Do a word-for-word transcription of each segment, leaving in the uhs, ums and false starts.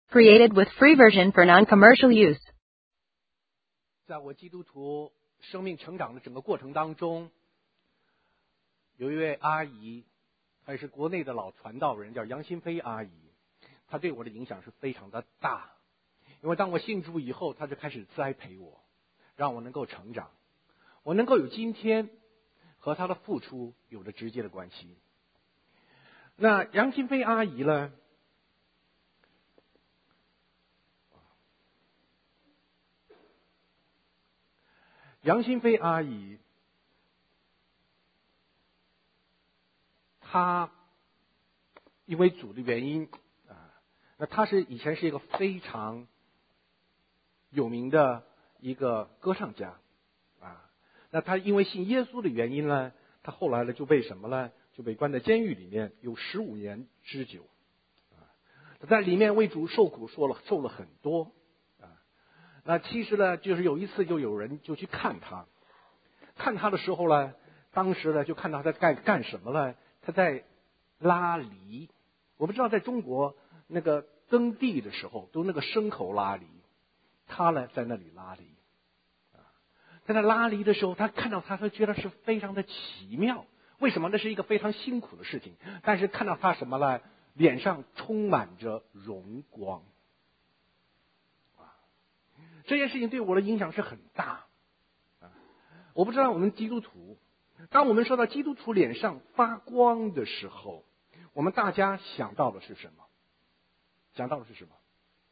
Created with free version for non-commercial use. 在我基督徒生命成长的整个过程当中，有一位阿姨，她也是国内的老传道人，叫杨新飞阿姨。她对我的影响是非常的大，因为当我信主以后，她就开始栽培我，让我能够成长，我能够有今天，和她的付出有着直接的关系。那杨新飞阿姨呢？杨新飞阿姨，她因为主的原因啊，那她是以前是一个非常有名的一个歌唱家啊。那她因为信耶稣的原因呢，她后来呢就被什么呢？就被关在监狱里面，有十五年之久啊。在里面为主受苦，说了受了很多。那其实呢，就是有一次就有人就去看他，看他的时候呢，当时呢就看他在干干什么呢？他在拉犁。我们知道在中国那个耕地的时候都那个牲口拉犁，他呢在那里拉犁。啊，在那拉犁的时候，他看到他，他觉得是非常的奇妙。为什么？那是一个非常辛苦的事情，但是看到他什么呢？脸上充满着荣光。这件事情对我的影响是很大啊！我不知道我们基督徒，当我们说到基督徒脸上发光的时候，我们大家想到的是什么？想到的是什么？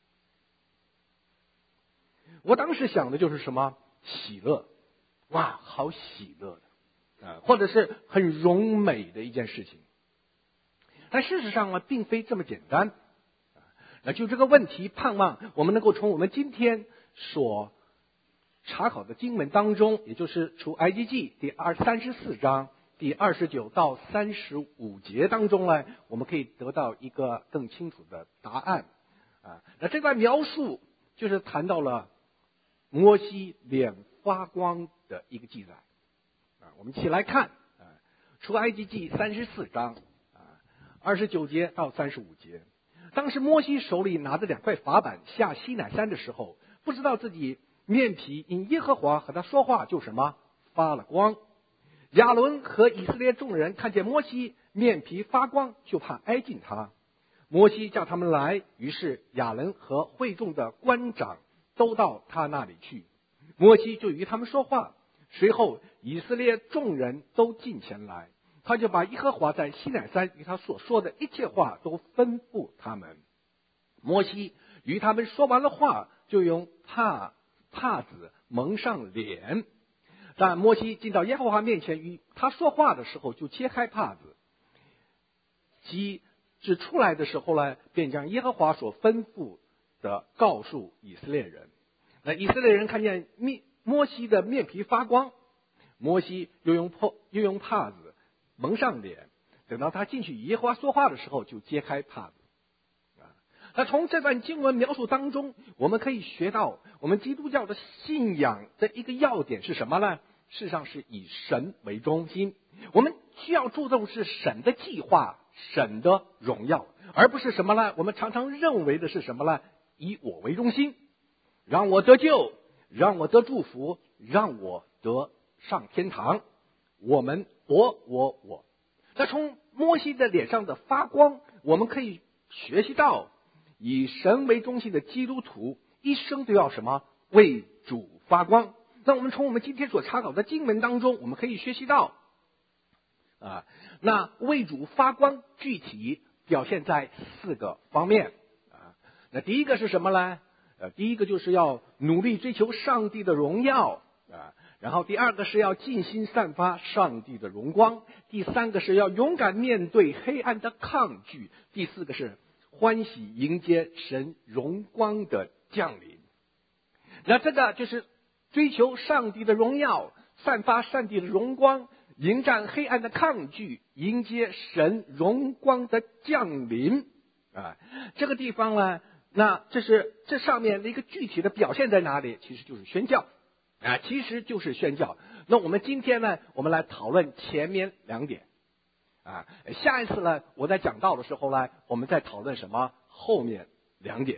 我当时想的就是什么？喜乐，哇，好喜乐的啊，或者是很荣美的一件事情。但事实上呢，并非这么简单。那就这个问题，盼望我们能够从我们今天所查考的经文当中，也就是出埃及记第二三十四章第二十九到三十五节当中呢，我们可以得到一个更清楚的答案啊。那这段描述就是谈到了摩西脸发光的一个记载啊。我们一起来看啊，出埃及记三十四章啊二十九节到三十五节。当时摩西手里拿着两块法板下西乃山的时候，不知道自己面皮因耶和华和他说话就什么发了光。亚伦和以色列众人看见摩西面皮发光，就怕挨近他。摩西叫他们来，于是亚伦和会众的官长都到他那里去。摩西就与他们说话，随后以色列众人都进前来。他就把耶和华在西乃山与他所说的一切话都吩咐他们。摩西与他们说完了话，就用帕帕子蒙上脸。但摩西进到耶和华面前与他说话的时候，就揭开帕子，即指出来的时候呢，便将耶和华所吩咐的告诉以色列人。那以色列人看见面摩西的面皮发光，摩西又用破又用帕子蒙上脸，等到他进去与耶和华说话的时候，就揭开帕子。啊，那从这段经文描述当中，我们可以学到，我们基督教的信仰的一个要点是什么呢？事实上是以神为中心，我们需要注重是神的计划、神的荣耀，而不是什么呢？我们常常认为的是什么呢？以我为中心，让我得救，让我得祝福，让我得上天堂。我们我我我，那从摩西的脸上的发光，我们可以学习到，以神为中心的基督徒一生都要什么？为主发光。那我们从我们今天所查考的经文当中，我们可以学习到，啊，那为主发光具体表现在四个方面啊。那第一个是什么呢？呃，第一个就是要努力追求上帝的荣耀啊。然后第二个是要尽心散发上帝的荣光，第三个是要勇敢面对黑暗的抗拒，第四个是欢喜迎接神荣光的降临。那这个就是追求上帝的荣耀，散发上帝的荣光，迎战黑暗的抗拒，迎接神荣光的降临啊。这个地方呢，那这是这上面的一个具体的表现在哪里？其实就是宣教。啊，其实就是宣教。那我们今天呢，我们来讨论前面两点。啊，下一次呢，我在讲道的时候呢，我们再讨论什么后面两点。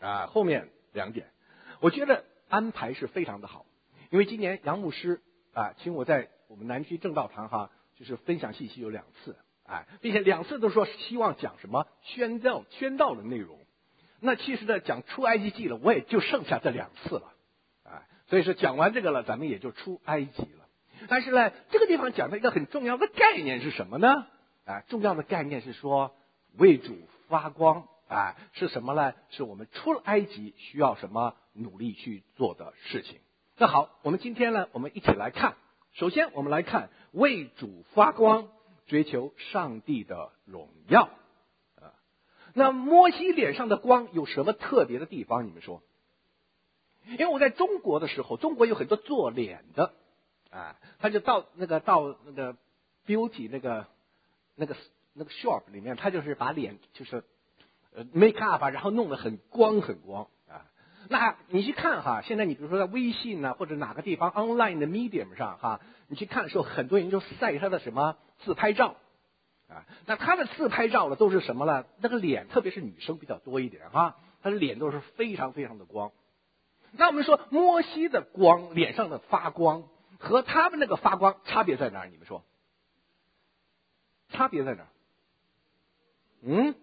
啊，后面两点，我觉得安排是非常的好，因为今年杨牧师啊，请我在我们南区正道堂哈，就是分享信息有两次，哎，并且两次都说希望讲什么宣教宣道的内容。那其实呢，讲出埃及记了，我也就剩下这两次了，啊，所以说讲完这个了，咱们也就出埃及了。但是呢，这个地方讲的一个很重要的概念是什么呢？啊，重要的概念是说为主发光，啊，是什么呢？是我们出了埃及需要什么努力去做的事情。那好，我们今天呢，我们一起来看。首先，我们来看为主发光，追求上帝的荣耀。那摩西脸上的光有什么特别的地方？你们说？因为我在中国的时候，中国有很多做脸的，啊，他就到那个到那个 beauty 那个那个那个 shop 里面，他就是把脸就是呃 make up 啊，然后弄得很光很光啊。那你去看哈，现在你比如说在微信啊或者哪个地方 online 的 medium 上哈，你去看的时候，很多人就晒他的什么自拍照。啊，那他的自拍照呢都是什么呢？那个脸，特别是女生比较多一点哈，他的脸都是非常非常的光。那我们说摩西的光，脸上的发光和他们那个发光差别在哪儿？你们说？差别在哪儿？嗯？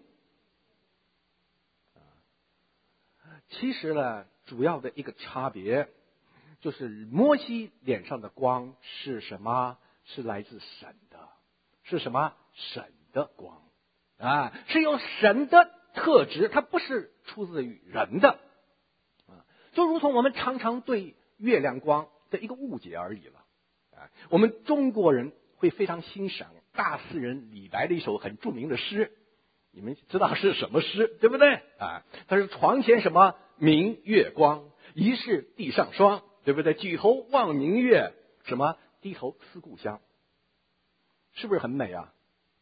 其实呢，主要的一个差别就是摩西脸上的光是什么？是来自神的，是什么？神的光啊，是有神的特质，它不是出自于人的啊，就如同我们常常对月亮光的一个误解而已了啊。我们中国人会非常欣赏大诗人李白的一首很著名的诗，你们知道是什么诗对不对啊？它是床前什么明月光，疑是地上霜，对不对？举头望明月，什么低头思故乡，是不是很美啊？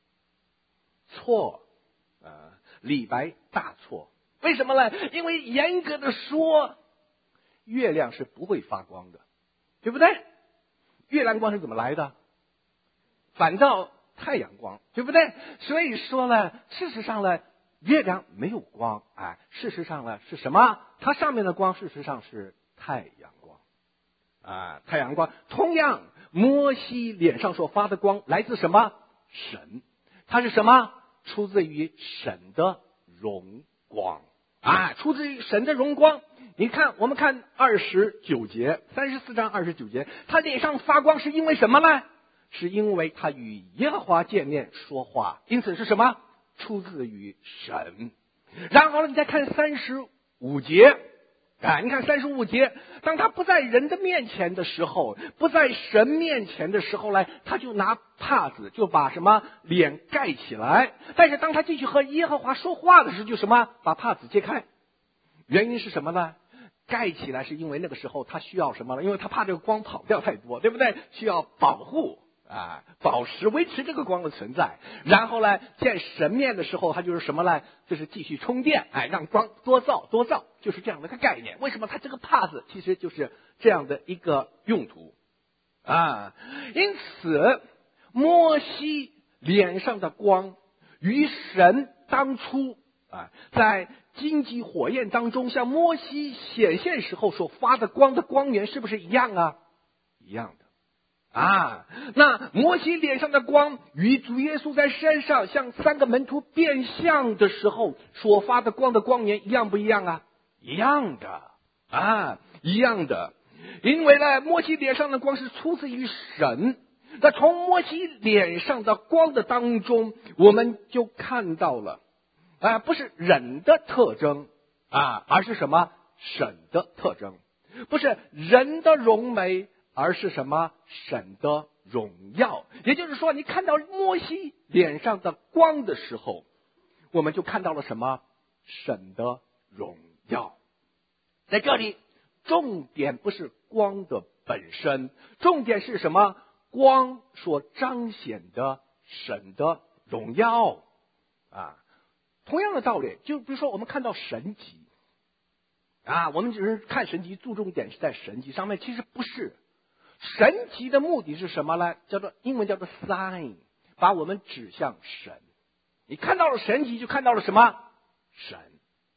错，呃，李白大错。为什么呢？因为严格的说，月亮是不会发光的，对不对？月亮光是怎么来的？反照太阳光，对不对？所以说呢，事实上呢，月亮没有光，哎，事实上呢是什么？它上面的光，事实上是太阳光，啊，太阳光。同样，摩西脸上所发的光来自什么？神，它是什么？出自于神的荣光啊，出自于神的荣光。你看，我们看二十九节，三十四章二十九节，他脸上发光是因为什么呢？是因为他与耶和华见面说话，因此是什么？出自于神。然后呢，你再看三十五节。啊，你看三十五节，当他不在人的面前的时候，不在神面前的时候呢，他就拿帕子就把什么脸盖起来。但是当他继续和耶和华说话的时候，就什么把帕子揭开。原因是什么呢？盖起来是因为那个时候他需要什么呢？因为他怕这个光跑掉太多，对不对？需要保护啊，保持维持这个光的存在。然后呢，见神面的时候，它就是什么呢？就是继续充电，哎，让光多照多照，就是这样的一个概念。为什么它这个帕子其实就是这样的一个用途啊？因此，摩西脸上的光与神当初啊在荆棘火焰当中向摩西显现时候所发的光的光源是不是一样啊？一样的。啊，那摩西脸上的光与主耶稣在山上向三个门徒变相的时候所发的光的光源一样不一样啊？一样的啊，一样的。因为呢，摩西脸上的光是出自于神。那从摩西脸上的光的当中，我们就看到了啊，不是人的特征啊，而是什么？神的特征。不是人的荣美，而是什么？神的荣耀。也就是说，你看到摩西脸上的光的时候，我们就看到了什么？神的荣耀。在这里，重点不是光的本身，重点是什么？光所彰显的神的荣耀啊。同样的道理，就比如说我们看到神迹啊，我们只是看神迹，注重点是在神迹上面，其实不是。神迹的目的是什么呢？叫做英文叫做 sign， 把我们指向神。你看到了神迹，就看到了什么？神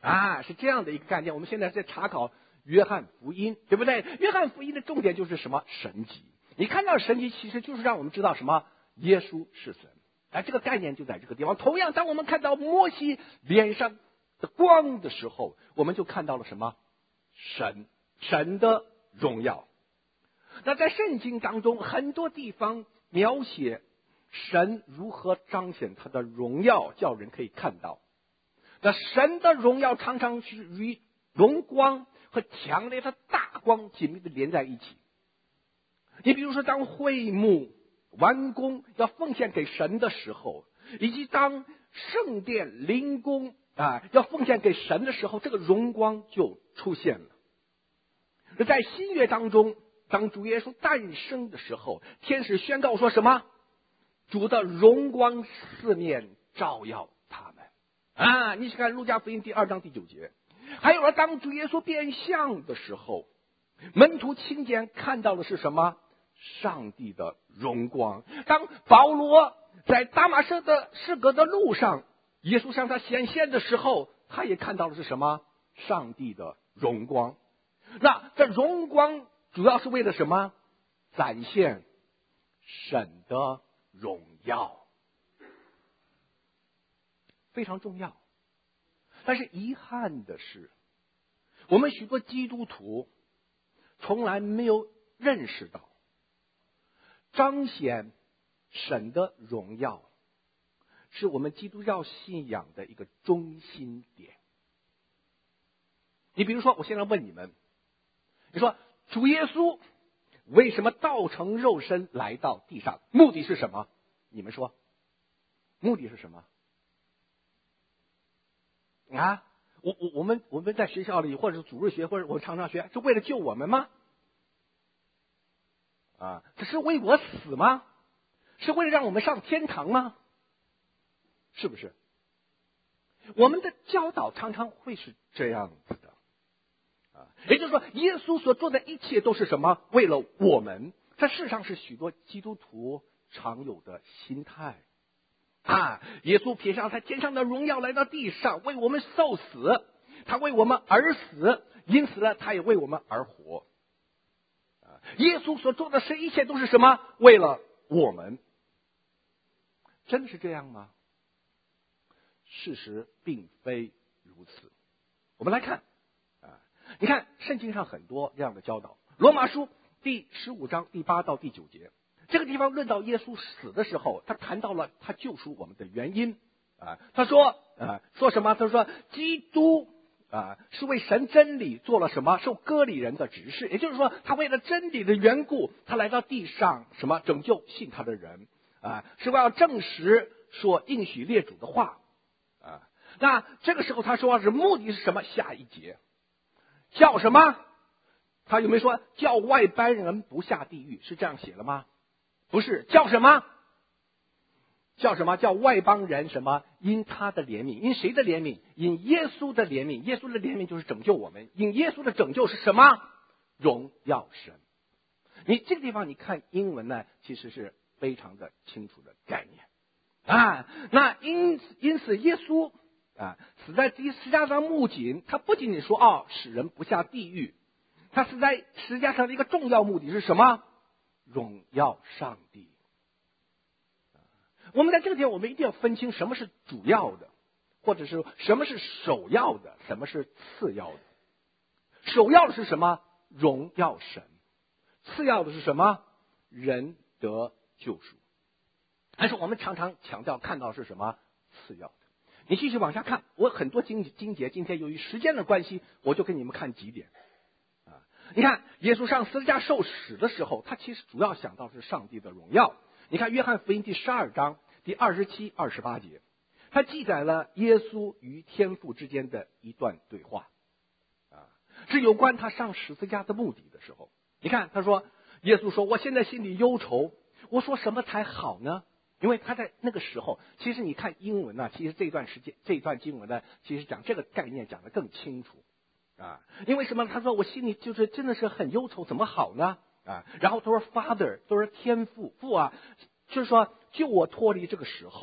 啊，是这样的一个概念。我们现在在查考约翰福音，对不对？约翰福音的重点就是什么？神迹。你看到神迹，其实就是让我们知道什么？耶稣是神。哎，这个概念就在这个地方。同样，当我们看到摩西脸上的光的时候，我们就看到了什么？神，神的荣耀。那在圣经当中，很多地方描写神如何彰显他的荣耀，叫人可以看到。那神的荣耀常常是与荣光和强烈的大光紧密的连在一起。你比如说，当会幕完工要奉献给神的时候，以及当圣殿灵宫啊要奉献给神的时候，这个荣光就出现了。在新约当中，当主耶稣诞生的时候，天使宣告说什么？主的荣光四面照耀他们。啊，你去看路加福音第二章第九节。还有了，当主耶稣变相的时候，门徒亲眼看到的是什么？上帝的荣光。当保罗在大马士的士革的路上，耶稣向他显现的时候，他也看到的是什么？上帝的荣光。那这荣光主要是为了什么？展现神的荣耀。非常重要。但是遗憾的是，我们许多基督徒从来没有认识到，彰显神的荣耀是我们基督教信仰的一个中心点。你比如说，我现在问你们，你说主耶稣为什么道成肉身来到地上？目的是什么？你们说，目的是什么？啊，我我我们我们在学校里，或者是主日学，或者我们常常学，是为了救我们吗？啊，只是为我死吗？是为了让我们上天堂吗？是不是？我们的教导常常会是这样子的，啊，也就是说，耶稣所做的一切都是什么？为了我们。这事实上是许多基督徒常有的心态。啊！耶稣撇下他天上的荣耀来到地上，为我们受死，他为我们而死，因此呢，他也为我们而活。啊！耶稣所做的是一切都是什么？为了我们。真的是这样吗？事实并非如此。我们来看啊，你看圣经上很多这样的教导，罗马书第十五章第八到第九节。这个地方论到耶稣死的时候，他谈到了他救赎我们的原因啊。他说啊，说什么？他说基督啊是为神真理做了什么？受割礼人的指示，也就是说，他为了真理的缘故，他来到地上什么？拯救信他的人啊，是为了证实所应许列祖的话啊。那这个时候他说是目的是什么？下一节叫什么？他有没有说叫外邦人不下地狱？是这样写了吗？不是，叫什么？叫什么？叫外邦人什么？因他的怜悯，因谁的怜悯？因耶稣的怜悯。耶稣的怜悯就是拯救我们。因耶稣的拯救是什么？荣耀神。你这个地方你看英文呢，其实是非常的清楚的概念啊。那因因此耶稣啊死在十字架上木井，他不仅仅说哦使人不下地狱，他死在十字架上的一个重要目的是什么？荣耀上帝。我们在这个地方，我们一定要分清什么是主要的，或者是什么是首要的，什么是次要的。首要的是什么？荣耀神。次要的是什么？人得救赎。但是我们常常强调看到是什么？次要的。你继续往下看，我很多经经节，今天由于时间的关系，我就给你们看几点。你看，耶稣上十字架受死的时候，他其实主要想到是上帝的荣耀。你看，约翰福音第十二章第二十七、二十八节，他记载了耶稣与天父之间的一段对话，啊，是有关他上十字架的目的的时候。你看，他说，耶稣说：“我现在心里忧愁，我说什么才好呢？”因为他在那个时候，其实你看英文呢、啊，其实这段时间这段经文呢，其实讲这个概念讲得更清楚。啊，因为什么？他说我心里就是真的是很忧愁，怎么好呢？啊，然后他说 Father， 都是天父父啊，就是说救我脱离这个时候。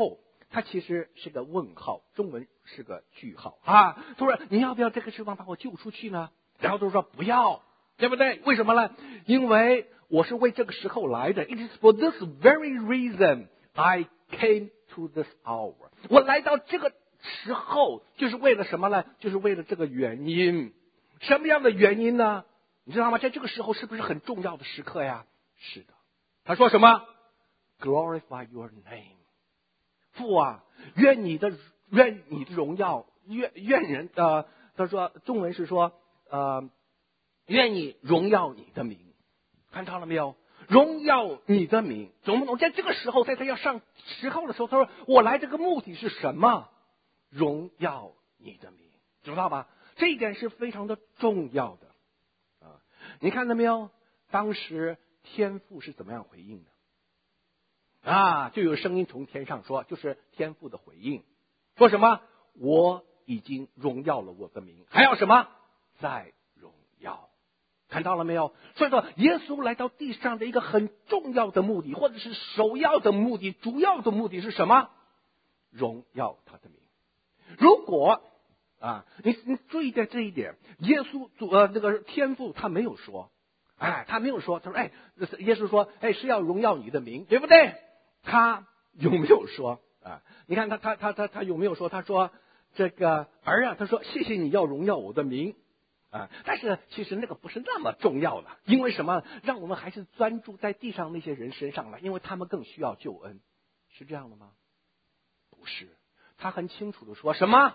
它其实是个问号，中文是个句号啊。他说你要不要这个时候把我救出去呢？然后都说不要，对不对？为什么呢？因为我是为这个时候来的。It is for this very reason I came to this hour。我来到这个时候就是为了什么呢？就是为了这个原因。什么样的原因呢？你知道吗？在这个时候是不是很重要的时刻呀？是的。他说什么 ？Glorify your name。父啊，愿你的愿你的荣耀，愿愿人呃，他说中文是说呃，愿你荣耀你的名，看到了没有？荣耀你的名，懂不懂？在这个时候，在他要上十号的时候，他说我来这个目的是什么？荣耀你的名，知道吧？这一点是非常的重要的啊！你看到没有？当时天父是怎么样回应的？啊，就有声音从天上说，就是天父的回应，说什么？我已经荣耀了我的名，还要什么？再荣耀。看到了没有？所以说，耶稣来到地上的一个很重要的目的，或者是首要的目的、主要的目的是什么？荣耀他的名。如果啊，你你注意在这一点，耶稣主呃那个天父他没有说，哎，他没有说，他说哎，耶稣说哎是要荣耀你的名，对不对？他有没有说啊？你看他他他他他有没有说？他说这个儿啊，他说谢谢你要荣耀我的名啊。但是其实那个不是那么重要的，因为什么？让我们还是专注在地上那些人身上了，因为他们更需要救恩，是这样的吗？不是，他很清楚的说什么？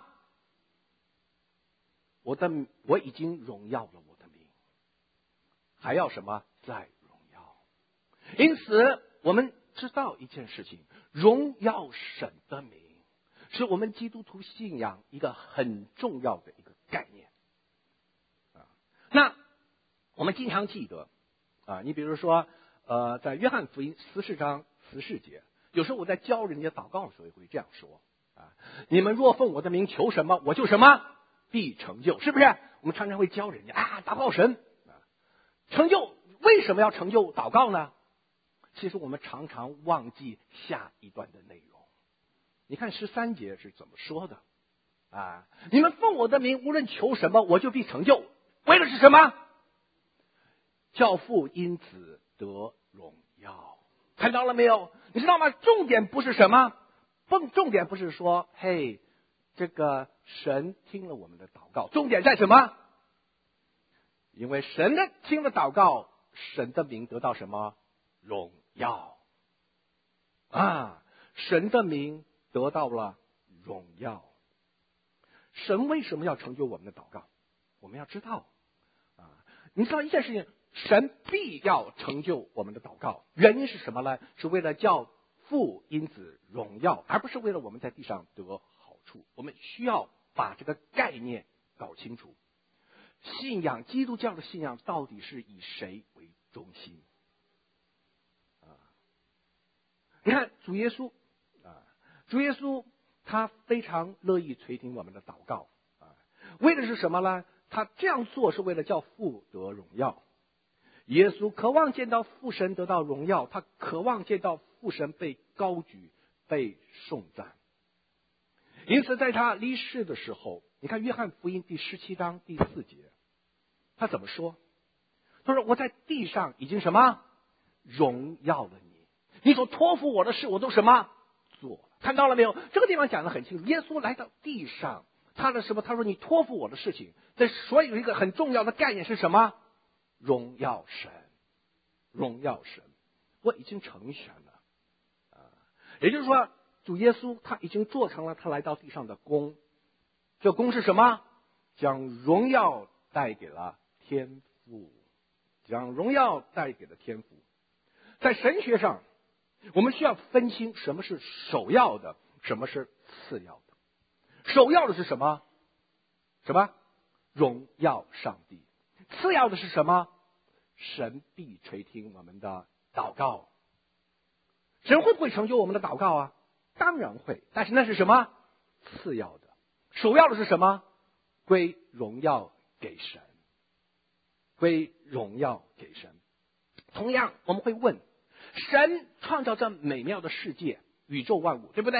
我的我已经荣耀了我的名，还要什么？再荣耀。因此我们知道一件事情，荣耀神的名是我们基督徒信仰一个很重要的一个概念啊。那我们经常记得啊，你比如说呃，在约翰福音十四章十四节，有时候我在教人家祷告的时候也会这样说啊：你们若奉我的名求什么，我就什么必成就，是不是？我们常常会教人家啊，祷告神啊，成就。为什么要成就祷告呢？其实我们常常忘记下一段的内容。你看十三节是怎么说的啊？你们奉我的名无论求什么，我就必成就。为的是什么？叫父因子得荣耀。看到了没有？你知道吗？重点不是什么？重重点不是说嘿，这个神听了我们的祷告，重点在什么？因为神的听了祷告，神的名得到什么荣耀啊？神的名得到了荣耀。神为什么要成就我们的祷告？我们要知道啊，你知道一件事情，神必要成就我们的祷告，原因是什么呢？是为了叫父因子荣耀，而不是为了我们在地上得好处。我们需要把这个概念搞清楚。信仰基督教的信仰到底是以谁为中心啊？你看主耶稣啊，主耶稣他非常乐意垂听我们的祷告啊，为的是什么呢？他这样做是为了叫父得荣耀。耶稣渴望见到父神得到荣耀，他渴望见到父神被高举、被颂赞。因此在他离世的时候，你看约翰福音第十七章第四节，他怎么说？他说我在地上已经什么荣耀了你，你所托付我的事我都什么做了。看到了没有？这个地方讲得很清楚，耶稣来到地上，他的什么？他说你托付我的事情，这所以有一个很重要的概念是什么？荣耀神，荣耀神，我已经成全了啊！也就是说，主耶稣他已经做成了他来到地上的功。这功是什么？将荣耀带给了天父，将荣耀带给了天父。在神学上，我们需要分清什么是首要的，什么是次要的。首要的是什么？什么？荣耀上帝。次要的是什么？神必垂听我们的祷告。神会不会成就我们的祷告啊？当然会，但是那是什么？次要的。首要的是什么？归荣耀给神，归荣耀给神。同样我们会问，神创造这美妙的世界，宇宙万物，对不对？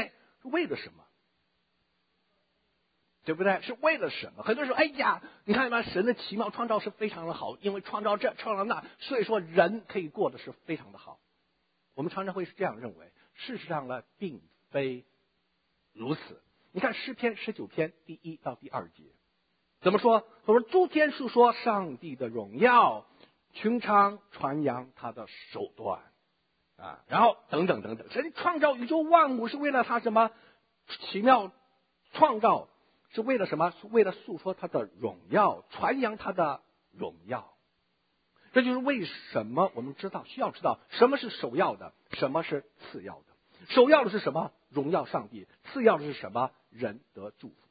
是为了什么？对不对？是为了什么？很多人说，哎呀，你看吧，神的奇妙创造是非常的好，因为创造这创造那，所以说人可以过得是非常的好。我们常常会是这样认为，事实上呢，并非如此。你看诗篇十九篇第一到第二节怎么说？他说：诸天述说上帝的荣耀，穹苍传扬他的手段啊，然后等等等等。神创造宇宙万物是为了他什么？奇妙创造是为了什么？是为了诉说他的荣耀，传扬他的荣耀。这就是为什么我们知道需要知道什么是首要的，什么是次要的。首要的是什么？荣耀上帝。次要的是什么？人得祝福。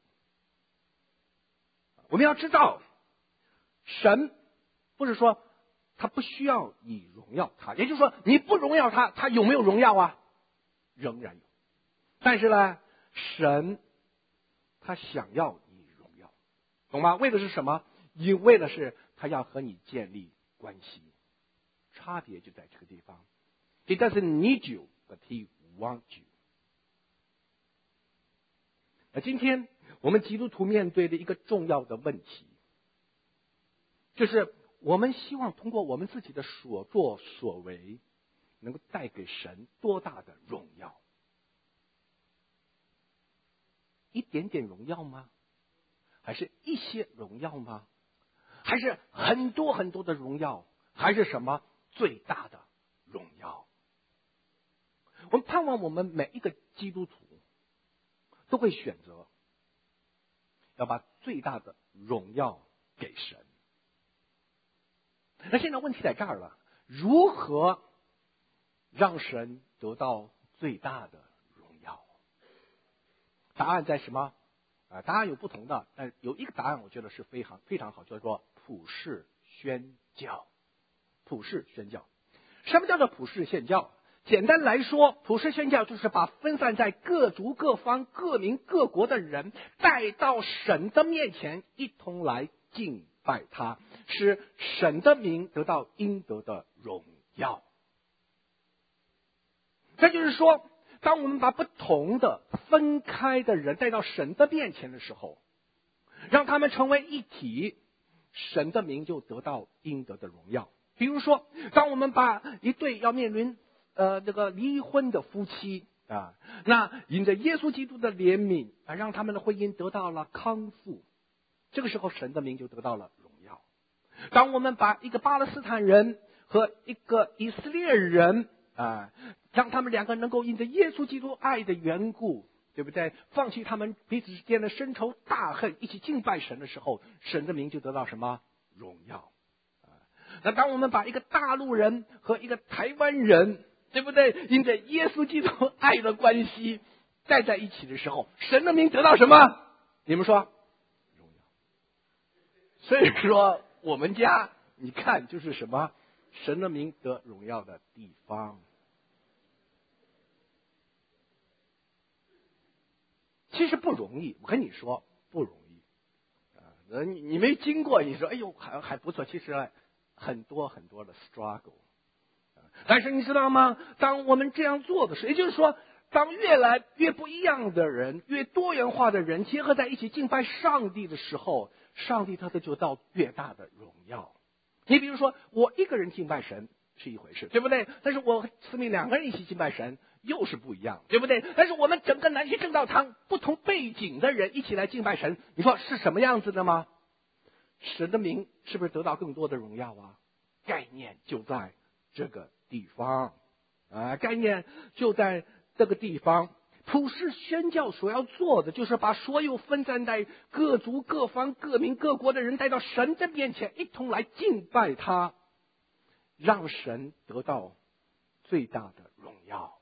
我们要知道，神不是说他不需要你荣耀他，也就是说你不荣耀他，他有没有荣耀啊？仍然有。但是呢，神他想要你荣耀，懂吗？为的是什么？因为的是他要和你建立关系。差别就在这个地方。He doesn't need you, but he wants you。那今天我们基督徒面对的一个重要的问题，就是我们希望通过我们自己的所作所为，能够带给神多大的荣耀？一点点荣耀吗？还是一些荣耀吗？还是很多很多的荣耀？还是什么最大的荣耀？我们盼望我们每一个基督徒都会选择要把最大的荣耀给神。那现在问题在这儿了，如何让神得到最大的荣耀？答案在什么？啊，答案有不同的，但有一个答案我觉得是非常非常好，叫做普世宣教。普世宣教，什么叫做普世宣教？简单来说，普世宣教就是把分散在各族各方各民各国的人带到神的面前，一同来敬拜他，使神的名得到应得的荣耀。这就是说，当我们把不同的分开的人带到神的面前的时候，让他们成为一体，神的名就得到应得的荣耀。比如说，当我们把一对要面临呃这个离婚的夫妻啊，那因着耶稣基督的怜悯啊，让他们的婚姻得到了康复，这个时候神的名就得到了荣耀。当我们把一个巴勒斯坦人和一个以色列人啊，让他们两个能够因着耶稣基督爱的缘故，对不对？放弃他们彼此之间的深仇大恨，一起敬拜神的时候，神的名就得到什么荣耀？那当我们把一个大陆人和一个台湾人，对不对？因着耶稣基督爱的关系带在一起的时候，神的名得到什么？你们说？荣耀。所以说，我们家你看就是什么？神的名得荣耀的地方。其实不容易，我跟你说不容易。啊，你你没经过，你说哎呦还还不错，其实很多很多的 struggle。但是你知道吗？当我们这样做的时候，也就是说，当越来越不一样的人、越多元化的人结合在一起敬拜上帝的时候，上帝他的就到越大的荣耀。你比如说，我一个人敬拜神是一回事，对不对？但是我姊妹两个人一起敬拜神又是不一样，对不对？但是我们整个南溪正道堂不同背景的人一起来敬拜神，你说是什么样子的吗？神的名是不是得到更多的荣耀啊？概念就在这个地方啊，概念就在这个地方。普世宣教所要做的，就是把所有分散在各族各方各民各国的人带到神的面前，一同来敬拜他，让神得到最大的荣耀。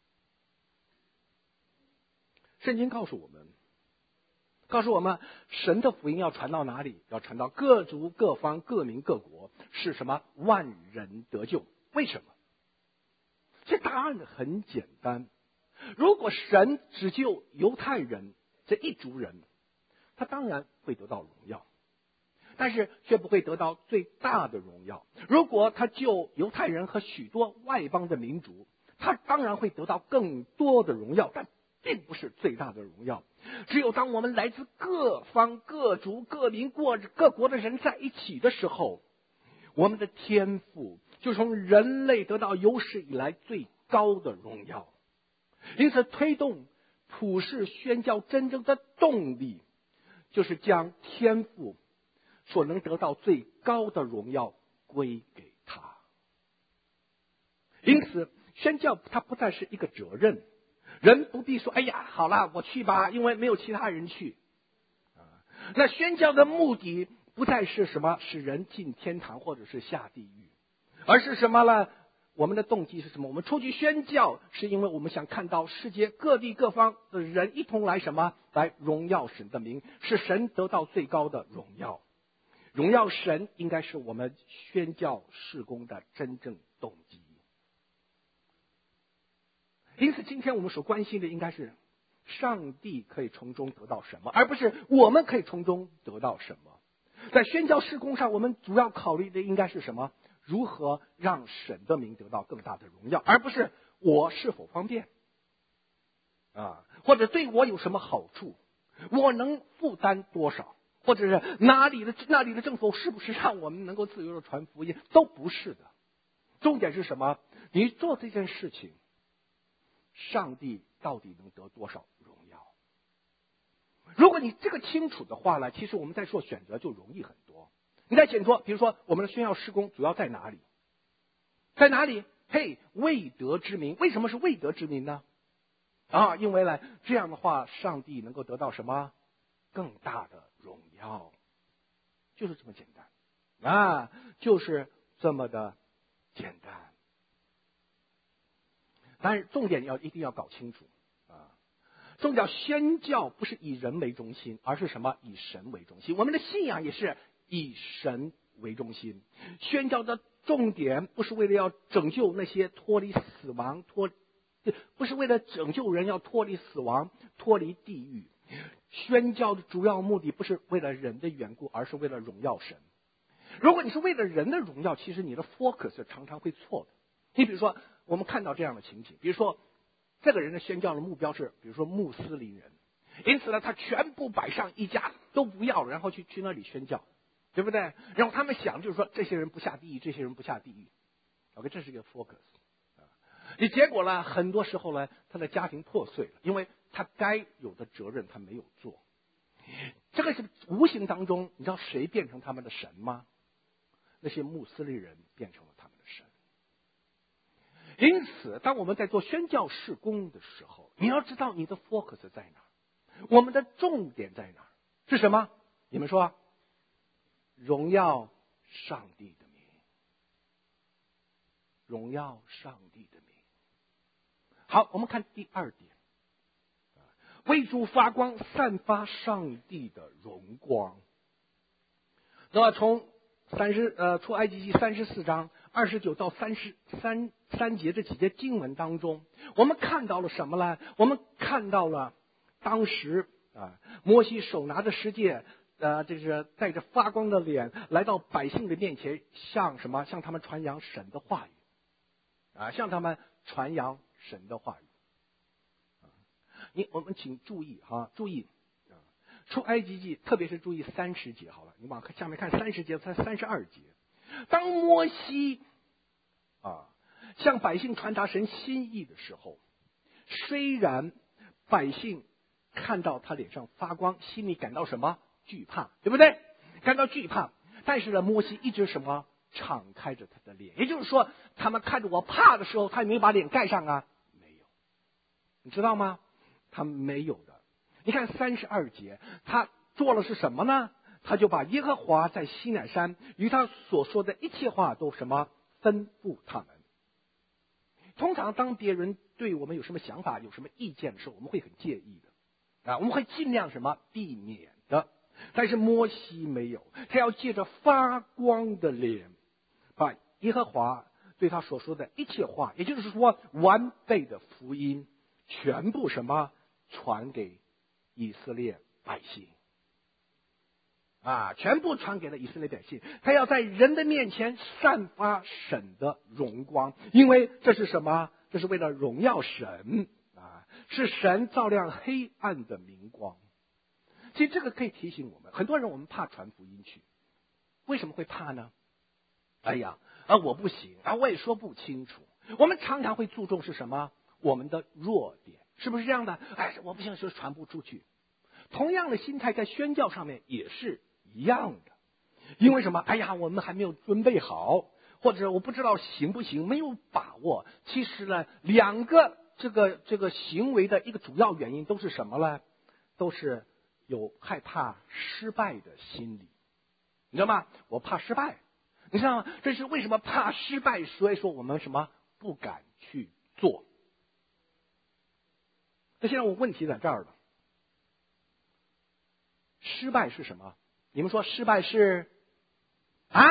圣经告诉我们，告诉我们，神的福音要传到哪里？要传到各族各方各民各国，是什么？万人得救。为什么？这答案很简单。如果神只救犹太人这一族人，他当然会得到荣耀，但是却不会得到最大的荣耀。如果他救犹太人和许多外邦的民族，他当然会得到更多的荣耀，但并不是最大的荣耀。只有当我们来自各方各族各民各各国的人在一起的时候，我们的天赋就从人类得到有史以来最高的荣耀。因此推动普世宣教真正的动力，就是将天赋所能得到最高的荣耀归给他。因此宣教它不再是一个责任，人不必说哎呀好啦我去吧，因为没有其他人去。那宣教的目的不再是什么使人进天堂或者是下地狱，而是什么呢？我们的动机是什么？我们出去宣教是因为我们想看到世界各地各方的人一同来什么？来荣耀神的名，是神得到最高的荣耀。荣耀神应该是我们宣教事工的真正动机。因此今天我们所关心的应该是上帝可以从中得到什么，而不是我们可以从中得到什么。在宣教事工上，我们主要考虑的应该是什么？如何让神的名得到更大的荣耀，而不是我是否方便啊，或者对我有什么好处，我能负担多少，或者是哪里的那里的政府是不是让我们能够自由的传福音，都不是的。重点是什么？你做这件事情，上帝到底能得多少荣耀？如果你这个清楚的话呢，其实我们在做选择就容易很多。你在选择，比如说我们的宣教事工主要在哪里？在哪里？嘿，未得之名。为什么是未得之名呢？啊，因为呢，这样的话，上帝能够得到什么更大的荣耀？就是这么简单啊，就是这么的简单。但是重点你要一定要搞清楚啊，重点宣教不是以人为中心，而是什么？以神为中心。我们的信仰也是以神为中心。宣教的重点不是为了要拯救那些脱离死亡脱不是为了拯救人要脱离死亡脱离地狱。宣教的主要目的不是为了人的缘故，而是为了荣耀神。如果你是为了人的荣耀，其实你的 focus 常常会错的。你比如说我们看到这样的情景，比如说这个人的宣教的目标是比如说穆斯林人，因此呢他全部摆上一家都不要了，然后去去那里宣教，对不对？然后他们想就是说这些人不下地狱，这些人不下地狱。 OK， 这是一个 focus。 你结果呢，很多时候呢他的家庭破碎了，因为他该有的责任他没有做。这个是无形当中，你知道谁变成他们的神吗？那些穆斯林人变成了他们的神。因此当我们在做宣教事工的时候，你要知道你的 focus 在哪，我们的重点在哪，是什么？你们说，荣耀上帝的名，荣耀上帝的名。好，我们看第二点，为主发光，散发上帝的荣光。那么从三十呃出埃及记三十四章二十九到三十三三节这几节经文当中，我们看到了什么呢？我们看到了当时啊，摩西手拿着十诫，呃，这是带着发光的脸来到百姓的面前，向什么？向他们传扬神的话语啊，向他们传扬神的话语。你我们请注意哈，注意啊，出埃及记，特别是注意三十节好了，你往下面看三十节、三三十二节。当摩西啊向百姓传达神心意的时候，虽然百姓看到他脸上发光，心里感到什么？惧怕，对不对？感到惧怕，但是呢，摩西一直什么？敞开着他的脸，也就是说，他们看着我怕的时候，他也没有把脸盖上啊，没有，你知道吗？他没有的。你看三十二节，他做了是什么呢？他就把耶和华在西乃山与他所说的一切话都什么吩咐他们。通常当别人对我们有什么想法、有什么意见的时候，我们会很介意的啊，我们会尽量什么避免的。但是摩西没有，他要借着发光的脸，把耶和华对他所说的一切话，也就是说完备的福音，全部什么传给以色列百姓啊，全部传给了以色列百姓。他要在人的面前散发神的荣光，因为这是什么？这是为了荣耀神啊！ 是神照亮黑暗的明光。其实这个可以提醒我们，很多人我们怕传福音去，为什么会怕呢？哎呀，啊我不行啊，我也说不清楚。我们常常会注重是什么？我们的弱点，是不是这样的？哎，我不行，就传不出去。同样的心态在宣教上面也是一样的，因为什么？哎呀，我们还没有准备好，或者我不知道行不行，没有把握。其实呢，两个这个这个行为的一个主要原因都是什么呢？都是有害怕失败的心理，你知道吗？我怕失败，你知道吗？这是为什么怕失败？所以说我们什么不敢去做。那现在我问题在这儿了，失败是什么？你们说失败是啊？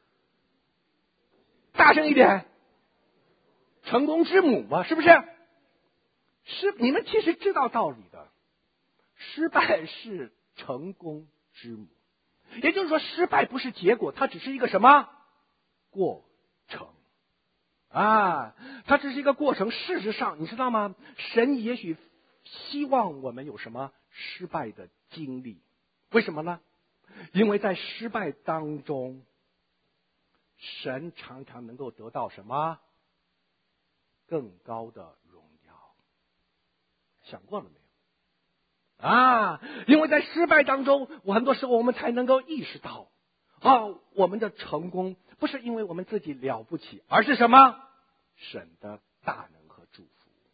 大声一点，成功之母嘛，是不是？是你们其实知道道理的，失败是成功之母。也就是说，失败不是结果，它只是一个什么过程啊？它只是一个过程。事实上，你知道吗？神也许希望我们有什么失败的经历？为什么呢？因为在失败当中，神常常能够得到什么更高的荣耀。想过了没有啊？因为在失败当中，我很多时候我们才能够意识到啊，我们的成功不是因为我们自己了不起，而是什么？神的大能和祝福。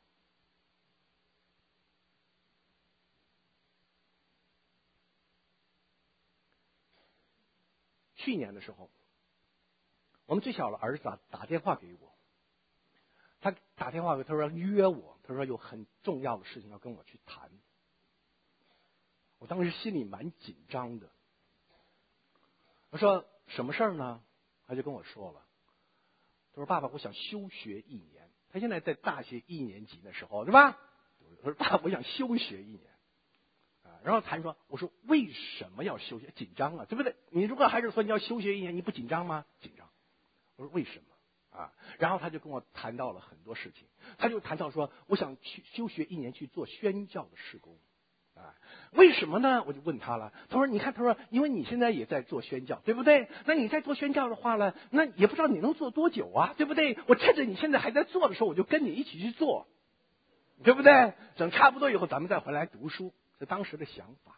去年的时候，我们最小的儿子啊打电话给我，他打电话给他说约我，他说有很重要的事情要跟我去谈。我当时心里蛮紧张的。我说什么事儿呢？他就跟我说了，他说爸爸，我想休学一年。他现在在大学一年级的时候，对吧？我说爸爸，我想休学一年。然后谈说，我说为什么要休学？紧张啊，对不对？你如果孩子说你要休学一年，你不紧张吗？紧张。我说为什么啊？然后他就跟我谈到了很多事情，他就谈到说，我想去休学一年去做宣教的事工啊。为什么呢？我就问他了，他说你看，他说因为你现在也在做宣教，对不对？那你在做宣教的话呢，那也不知道你能做多久啊，对不对？我趁着你现在还在做的时候，我就跟你一起去做，对不对？等差不多以后，咱们再回来读书。是当时的想法，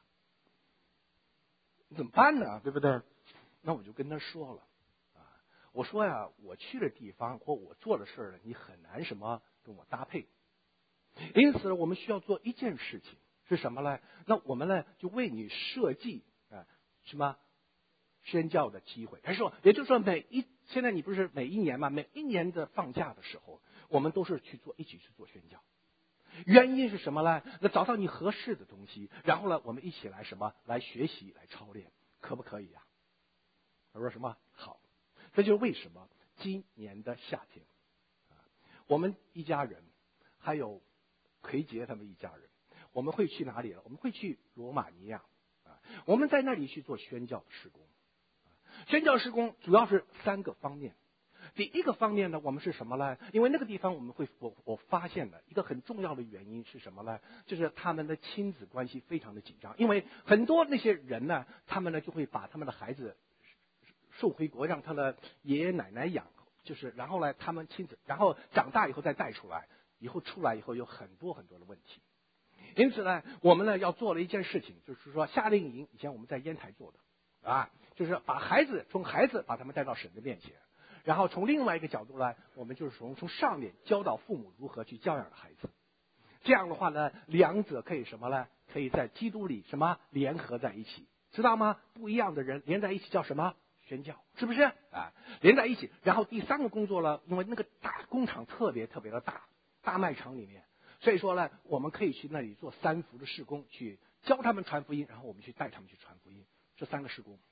怎么办呢？对不对？那我就跟他说了啊，我说呀，我去的地方或我做的事儿呢，你很难什么跟我搭配。因此，我们需要做一件事情是什么呢？那我们呢就为你设计啊什么宣教的机会。他说，也就是说，每一现在你不是每一年嘛，每一年的放假的时候，我们都是去做一起去做宣教。原因是什么呢？那找到你合适的东西，然后呢，我们一起来什么来学习来操练，可不可以啊？他说什么好？这就是为什么今年的夏天啊，我们一家人还有奎杰他们一家人，我们会去哪里了？我们会去罗马尼亚啊，我们在那里去做宣教事工。宣教事工主要是三个方面。第一个方面呢，我们是什么呢？因为那个地方我们会我我发现的一个很重要的原因是什么呢？就是他们的亲子关系非常的紧张，因为很多那些人呢，他们呢就会把他们的孩子送回国，让他的爷爷奶奶养，就是然后呢他们亲子，然后长大以后再带出来，以后出来以后有很多很多的问题。因此呢，我们呢要做了一件事情，就是说夏令营以前我们在烟台做的啊，就是把孩子从孩子把他们带到神的面前。然后从另外一个角度来，我们就是从从上面教导父母如何去教养孩子。这样的话呢，两者可以什么呢？可以在基督里什么联合在一起，知道吗？不一样的人连在一起叫什么？宣教，是不是啊？连在一起。然后第三个工作呢，因为那个大工厂特别特别的大，大卖场里面，所以说呢，我们可以去那里做三福的事工，去教他们传福音，然后我们去带他们去传福音。这三个事工。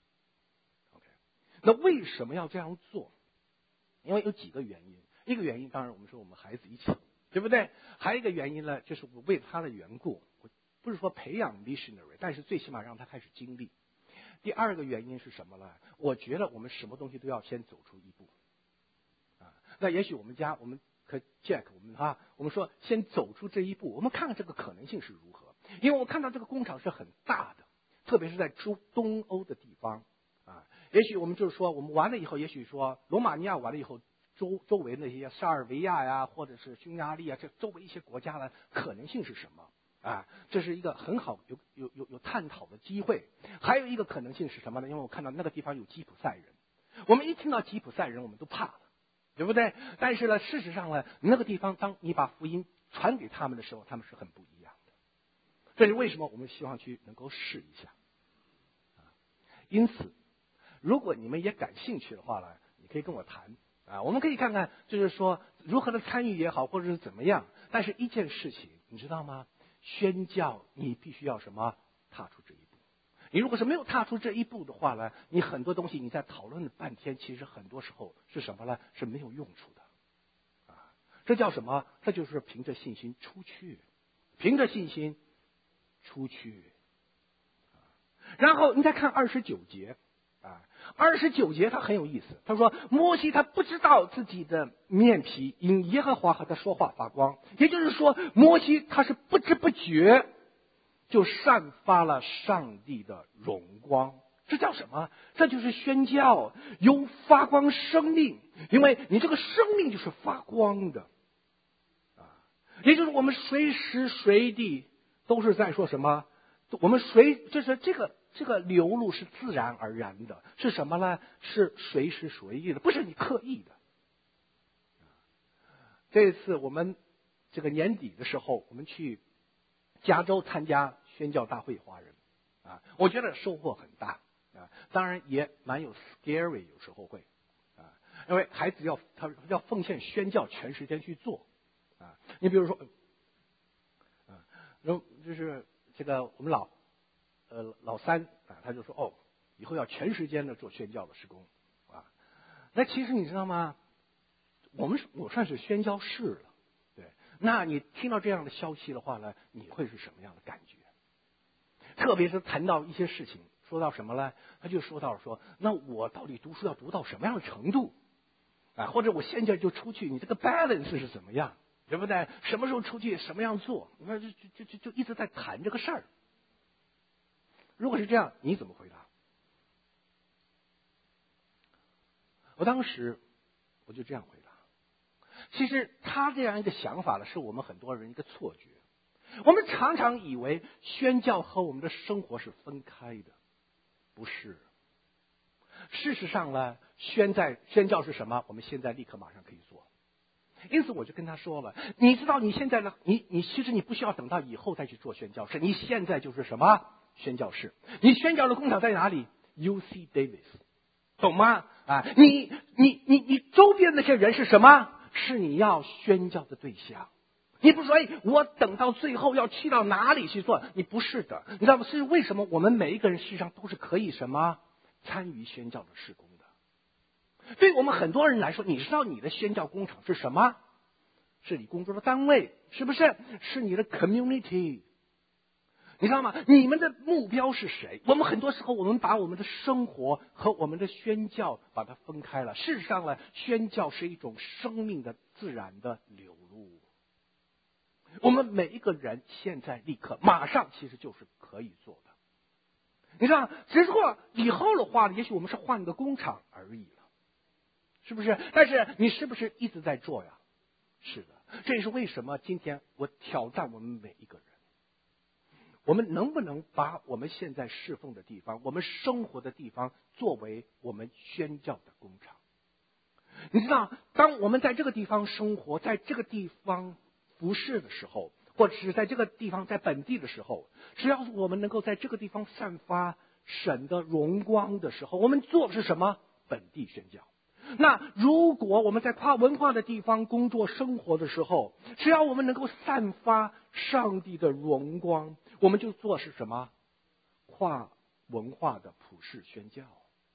那为什么要这样做？因为有几个原因。一个原因，当然我们说我们孩子一起，对不对？还有一个原因呢，就是我为他的缘故，我不是说培养 missionary， 但是最起码让他开始经历。第二个原因是什么呢？我觉得我们什么东西都要先走出一步啊。那也许我们家我们和 Jack 我们啊，我们说先走出这一步，我们看看这个可能性是如何。因为我看到这个工厂是很大的，特别是在中东欧的地方啊。也许我们就是说，我们完了以后，也许说罗马尼亚完了以后，周周围那些塞尔维亚呀，或者是匈牙利啊，这周围一些国家的可能性是什么啊？这是一个很好有有有有探讨的机会。还有一个可能性是什么呢？因为我看到那个地方有吉普赛人，我们一听到吉普赛人，我们都怕了，对不对？但是呢，事实上呢，那个地方当你把福音传给他们的时候，他们是很不一样的。这是为什么我们希望去能够试一下。因此，如果你们也感兴趣的话呢，你可以跟我谈啊，我们可以看看，就是说如何的参与也好，或者是怎么样。但是一件事情，你知道吗？宣教你必须要什么？踏出这一步。你如果是没有踏出这一步的话呢，你很多东西你在讨论了半天，其实很多时候是什么呢？是没有用处的。啊，这叫什么？这就是凭着信心出去，凭着信心出去。然后你再看二十九节啊，二十九节他很有意思，他说摩西他不知道自己的面皮因耶和华和他说话发光，也就是说摩西他是不知不觉就散发了上帝的荣光。这叫什么？这就是宣教，有发光生命，因为你这个生命就是发光的啊，也就是我们随时随地都是在说什么？我们随就是这个这个流露是自然而然的，是什么呢？是随时随地的，不是你刻意的。这一次我们这个年底的时候，我们去加州参加宣教大会，华人啊，我觉得收获很大啊，当然也蛮有 scary， 有时候会啊，因为孩子要他要奉献宣教全时间去做啊。你比如说啊，然后就是这个我们老呃老三啊，他就说哦，以后要全时间的做宣教的施工啊。那其实你知道吗？我们我算是宣教士了。那你听到这样的消息的话呢，你会是什么样的感觉？特别是谈到一些事情，说到什么呢？他就说到说，那我到底读书要读到什么样的程度啊？或者我现在就出去，你这个 balance 是怎么样，对不对？什么时候出去，什么样做？你看，就就就就一直在谈这个事儿。如果是这样，你怎么回答？我当时我就这样回答。其实他这样一个想法呢，是我们很多人一个错觉。我们常常以为宣教和我们的生活是分开的，不是。事实上呢，宣在宣教是什么？我们现在立刻马上可以做。因此我就跟他说了，你知道你现在呢，你你其实你不需要等到以后再去做宣教士，你现在就是什么宣教士？你宣教的工厂在哪里 ？U C Davis， 懂吗？啊，你你你你周边那些人是什么？是你要宣教的对象。你不是说，哎，我等到最后要去到哪里去做？你不是的，你知道吗？是为什么我们每一个人实际上都是可以什么参与宣教的事工的？对我们很多人来说，你知道你的宣教工厂是什么？是你工作的单位，是不是？是你的 community。你知道吗？你们的目标是谁？我们很多时候，我们把我们的生活和我们的宣教把它分开了。事实上呢，宣教是一种生命的自然的流露。我们每一个人现在立刻马上其实就是可以做的。你知道，只不过以后的话，也许我们是换个工厂而已了，是不是？但是你是不是一直在做呀？是的，这也是为什么今天我挑战我们每一个人。我们能不能把我们现在侍奉的地方，我们生活的地方，作为我们宣教的工厂？你知道，当我们在这个地方生活，在这个地方服侍的时候，或者是在这个地方在本地的时候，只要我们能够在这个地方散发神的荣光的时候，我们做的是什么？本地宣教。那如果我们在跨文化的地方工作生活的时候，只要我们能够散发上帝的荣光，我们就做是什么？跨文化的普世宣教，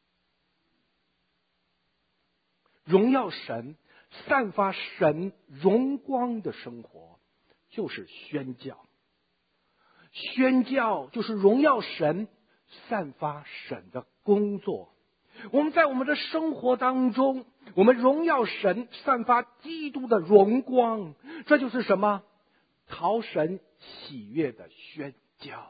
荣耀神，散发神荣光的生活，就是宣教。宣教就是荣耀神，散发神的工作。我们在我们的生活当中， 我们荣耀神，散发基督的荣光，这就是什么？讨神喜悦的宣教。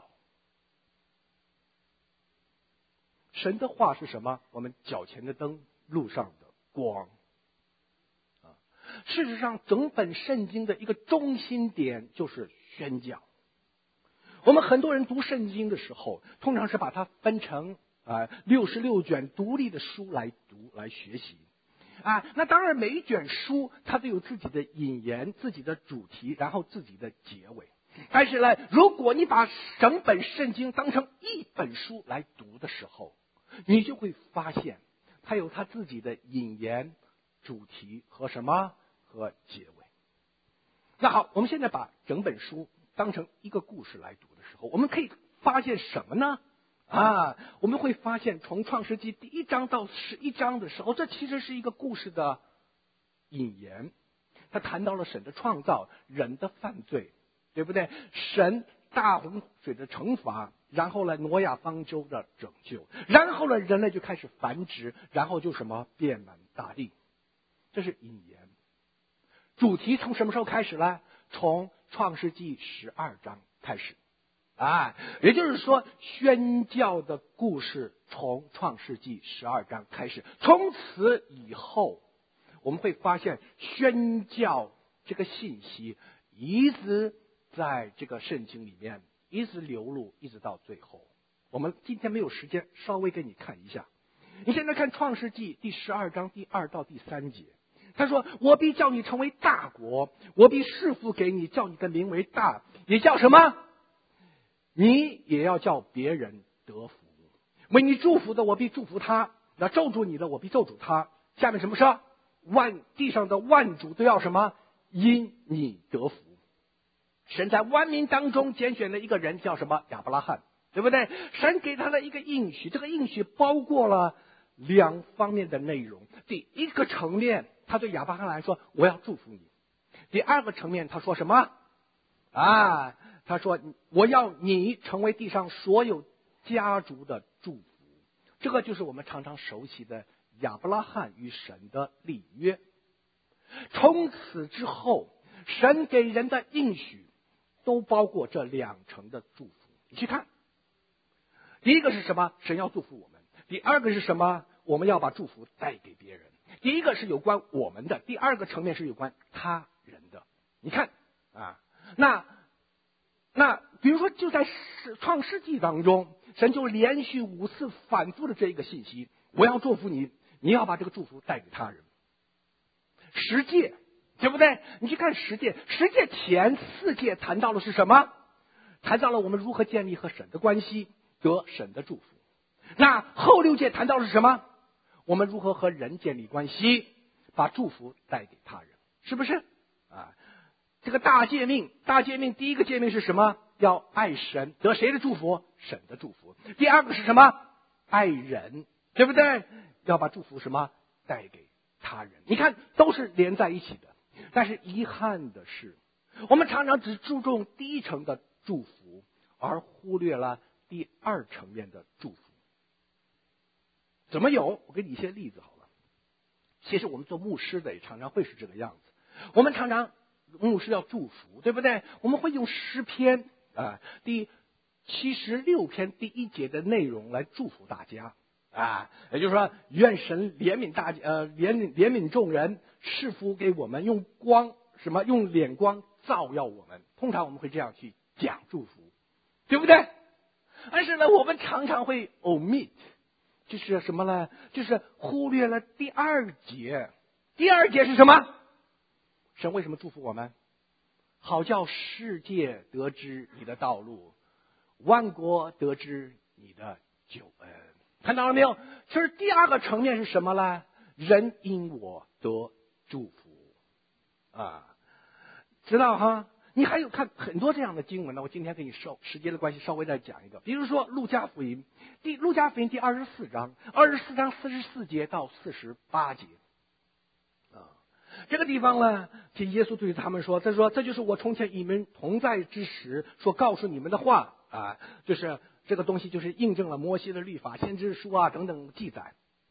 神的话是什么？我们脚前的灯，路上的光。啊，事实上，整本圣经的一个中心点就是宣教。我们很多人读圣经的时候，通常是把它分成啊六十六卷独立的书来读来学习。啊，那当然每一卷书它都有自己的引言、自己的主题，然后自己的结尾。但是呢，如果你把整本圣经当成一本书来读的时候，你就会发现它有它自己的引言、主题和什么和结尾。那好，我们现在把整本书当成一个故事来读的时候，我们可以发现什么呢？啊，我们会发现从创世纪第一章到十一章的时候，这其实是一个故事的引言。他谈到了神的创造、人的犯罪，对不对？神大洪水的惩罚，然后呢挪亚方舟的拯救，然后呢人类就开始繁殖，然后就什么遍满大地。这是引言。主题从什么时候开始呢？从创世纪十二章开始。啊，也就是说，宣教的故事从创世纪十二章开始。从此以后，我们会发现宣教这个信息一直在这个圣经里面一直流露，一直到最后。我们今天没有时间，稍微给你看一下。你现在看创世纪第十二章第二到第三节，他说：“我必叫你成为大国，我必赐福给你，叫你的名为大，也叫什么？你也要叫别人得福。为你祝福的，我必祝福他；那咒诅你的，我必咒诅他。”下面什么说？万地上的万主都要什么？因你得福。神在万民当中拣选了一个人，叫什么？亚伯拉罕，对不对？神给他了一个应许，这个应许包括了两方面的内容。第一个层面，他对亚伯拉罕来说：“我要祝福你。”第二个层面，他说什么？啊，他说：“我要你成为地上所有家族的祝福。”这个就是我们常常熟悉的亚伯拉罕与神的立约。从此之后，神给人的应许都包括这两层的祝福。你去看，第一个是什么？神要祝福我们。第二个是什么？我们要把祝福带给别人。第一个是有关我们的，第二个层面是有关他人的。你看啊，那那比如说，就在创世纪当中，神就连续五次反复的这一个信息：我要祝福你，你要把这个祝福带给他人。十诫，对不对？你去看十诫，十诫前四诫谈到的是什么？谈到了我们如何建立和神的关系，得神的祝福。那后六诫谈到的是什么？我们如何和人建立关系，把祝福带给他人，是不是啊？这个大诫命，大诫命第一个诫命是什么？要爱神，得谁的祝福？神的祝福。第二个是什么？爱人，对不对？要把祝福什么带给他人。你看，都是连在一起的。但是遗憾的是，我们常常只注重第一层的祝福，而忽略了第二层面的祝福。怎么有？我给你一些例子好了。其实我们做牧师的也常常会是这个样子。我们常常牧师要祝福，对不对？我们会用诗篇啊第七十六篇第一节的内容来祝福大家啊，也就是说，愿神怜悯大呃怜悯怜悯众人，赐福给我们，用光什么用脸光照耀我们。通常我们会这样去讲祝福，对不对？但是呢，我们常常会 omit。就是什么呢？就是忽略了第二节。第二节是什么？神为什么祝福我们？好叫世界得知你的道路，万国得知你的救恩。看到了没有？其实第二个层面是什么呢？人因我得祝福啊，知道哈？你还有看很多这样的经文呢。我今天给你稍时间的关系稍微再讲一个，比如说路加福音第路加福音第二十四章，二十四章四十四节到四十八节啊，这个地方呢，这耶稣对他们说：“他说这就是我从前与你们同在之时所告诉你们的话啊，就是这个东西就是印证了摩西的律法、先知书啊等等记载。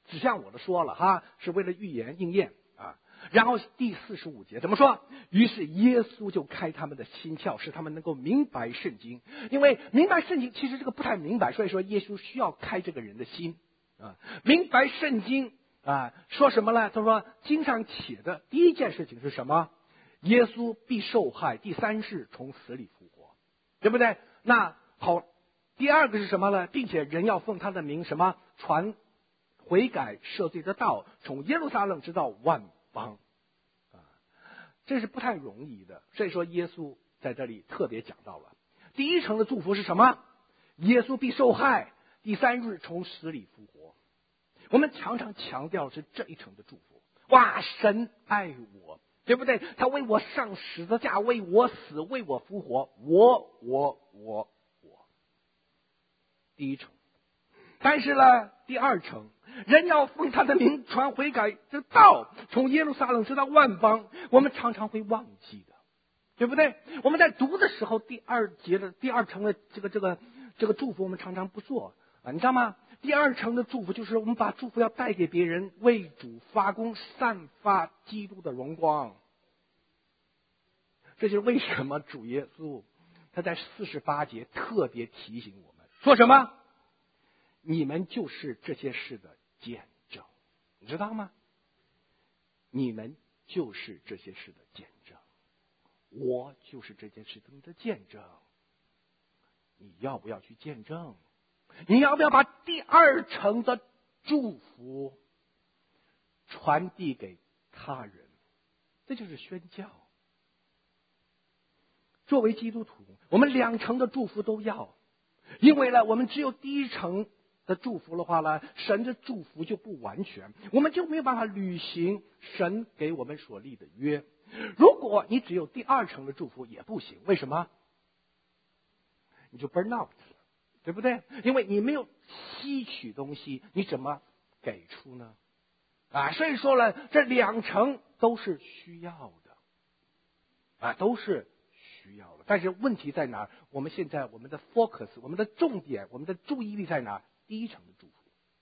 指向我的说了哈，是为了预言应验啊。然后第四十五节怎么说？于是耶稣就开他们的心窍，使他们能够明白圣经。因为明白圣经其实这个不太明白，所以说耶稣需要开这个人的心啊，明白圣经啊。说什么呢？他说经上写的第一件事情是什么？耶稣必受害，第三日从死里复活，对不对？那好，第二个是什么呢？并且人要奉他的名什么传悔改赦罪的道，从耶路撒冷直到万邦啊，这是不太容易的。所以说耶稣在这里特别讲到了第一层的祝福是什么？耶稣必受害，第三日从死里复活。我们常常强调的是这一层的祝福。哇，神爱我，对不对？他为我上十字架，为我死，为我复活，我我我我。第一层。但是呢，第二层，人要奉他的名传悔改的道，从耶路撒冷直到万邦。我们常常会忘记的，对不对？我们在读的时候，第二节的第二层的这个这个这个祝福，我们常常不做啊，你知道吗？第二层的祝福就是我们把祝福要带给别人，为主发光，散发基督的荣光。这就是为什么主耶稣他在四十八节特别提醒我们说什么？你们就是这些事的见证，你知道吗？你们就是这些事的见证，我就是这件事情的见证。你要不要去见证？你要不要把第二层的祝福传递给他人？这就是宣教。作为基督徒，我们两层的祝福都要，因为呢，我们只有第一层的祝福的话呢，神的祝福就不完全，我们就没有办法履行神给我们所立的约。如果你只有第二层的祝福也不行，为什么？你就 burn out 了，对不对？因为你没有吸取东西，你怎么给出呢？啊，所以说呢，这两层都是需要的，啊，都是需要的。但是问题在哪儿？我们现在我们的 focus， 我们的重点，我们的注意力在哪儿？第一层的祝福。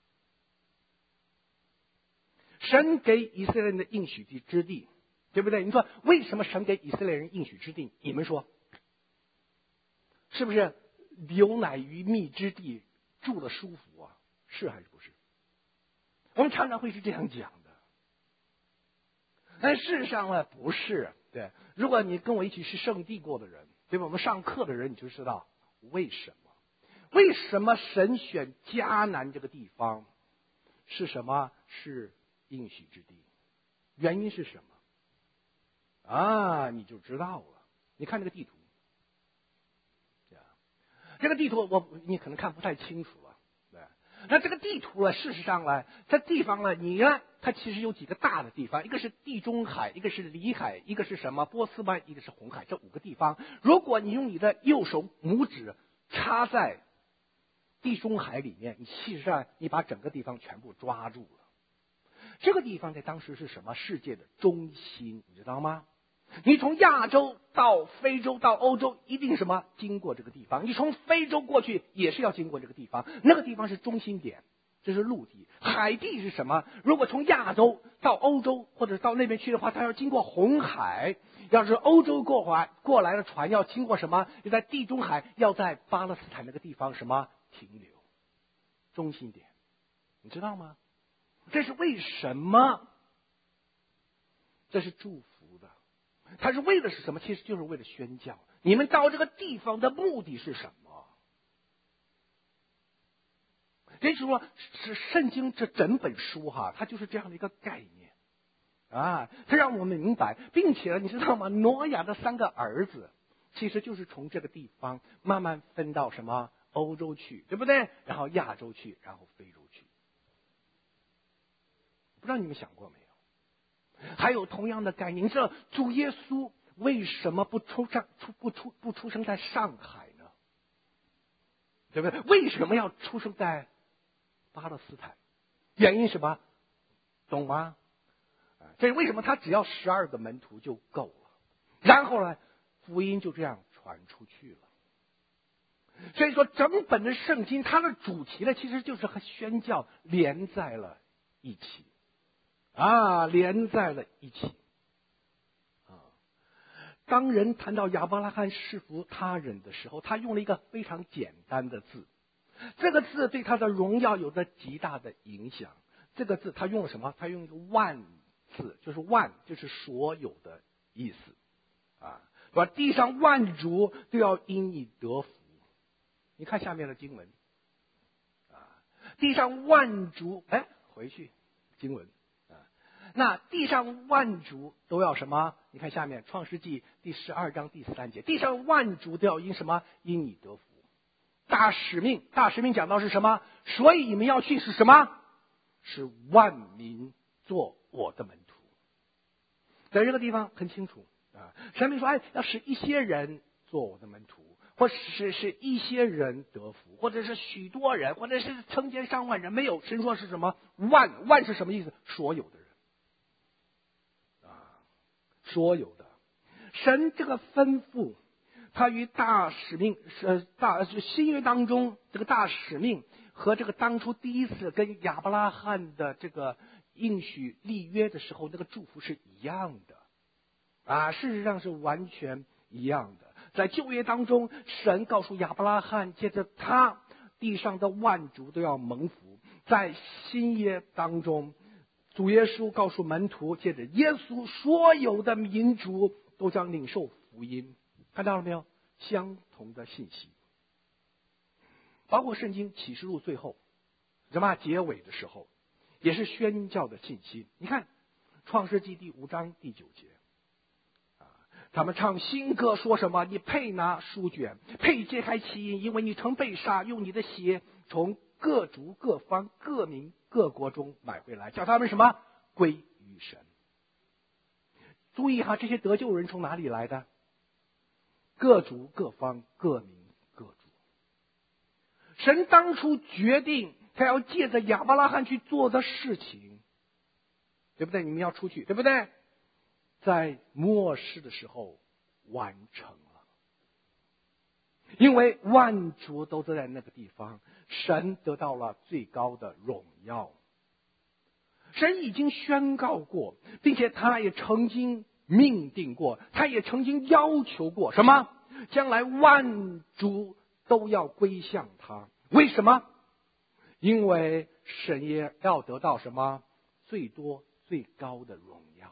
神给以色列人的应许地之地，对不对？你说为什么神给以色列人应许之地？你们说是不是牛奶与蜜之地，住了舒服啊？是还是不是？我们常常会是这样讲的，但事实上呢，不是。对，如果你跟我一起去圣地过的人，对吧？我们上课的人，你就知道为什么。为什么神选迦南这个地方是什么？是应许之地。原因是什么？啊，你就知道了。你看这个地图，这个地图我你可能看不太清楚了。对，那这个地图呢，事实上呢，这地方呢，你呢，它其实有几个大的地方，一个是地中海，一个是里海，一个是什么波斯湾，一个是红海，这五个地方。如果你用你的右手拇指插在地中海里面，你事实上你把整个地方全部抓住了。这个地方在当时是什么？世界的中心，你知道吗？你从亚洲到非洲到欧洲，一定什么经过这个地方？你从非洲过去也是要经过这个地方，那个地方是中心点，这是陆地。海地是什么？如果从亚洲到欧洲或者到那边去的话，它要经过红海。要是欧洲过来过来的船要经过什么？就在地中海，要在巴勒斯坦那个地方什么停留？中心点，你知道吗？这是为什么？这是祝福的。他是为的是什么？其实就是为了宣教。你们到这个地方的目的是什么？这就是说，是圣经这整本书哈，它就是这样的一个概念啊，它让我们明白，并且你知道吗？挪亚的三个儿子，其实就是从这个地方慢慢分到什么欧洲去，对不对？然后亚洲去，然后非洲去。不知道你们想过没有？还有同样的概念，你知道主耶稣为什么不出生出不出不出生在上海呢？对不对？为什么要出生在巴勒斯坦？原因什么？懂吗？这是为什么他只要十二个门徒就够了，然后呢，福音就这样传出去了。所以说，整本的圣经它的主题呢，其实就是和宣教连在了一起，啊，连在了一起。啊，当人谈到亚伯拉罕侍服他人的时候，他用了一个非常简单的字，这个字对他的荣耀有着极大的影响。这个字他用了什么？他用一个万字，就是万就是所有的意思啊，对吧？地上万族都要因你得福。你看下面的经文啊，地上万族，哎，回去经文啊，那地上万族都要什么？你看下面创世纪第十二章第三节，地上万族都要因什么？因你得福。大使命，大使命讲到是什么？所以你们要去是什么？是万民做我的门徒。在这个地方很清楚啊，神明说，哎，要使一些人做我的门徒，或是是一些人得福，或者是许多人，或者是成千上万人。没有，神说是什么？万，万是什么意思？所有的人啊，所有的。神这个吩咐，他与大使命是大新约当中这个大使命和这个当初第一次跟亚伯拉罕的这个应许立约的时候，那个祝福是一样的啊，事实上是完全一样的。在旧约当中，神告诉亚伯拉罕，借着他地上的万族都要蒙福。在新约当中，主耶稣告诉门徒，借着耶稣，所有的民族都将领受福音。看到了没有？相同的信息，包括圣经启示录最后什么结尾的时候，也是宣教的信息。你看创世纪第五章第九节啊，他们唱新歌说什么？你配拿书卷，配揭开其印，因为你曾被杀，用你的血从各族各方各民各国中买回来，叫他们什么？归于神。注意哈，这些得救人从哪里来的？各族各方各民各族。神当初决定他要借着亚伯拉罕去做的事情，对不对？你们要出去，对不对？在末世的时候完成了，因为万族都在那个地方，神得到了最高的荣耀。神已经宣告过，并且他也曾经命定过，他也曾经要求过什么？将来万族都要归向他。为什么？因为神也要得到什么？最多最高的荣耀。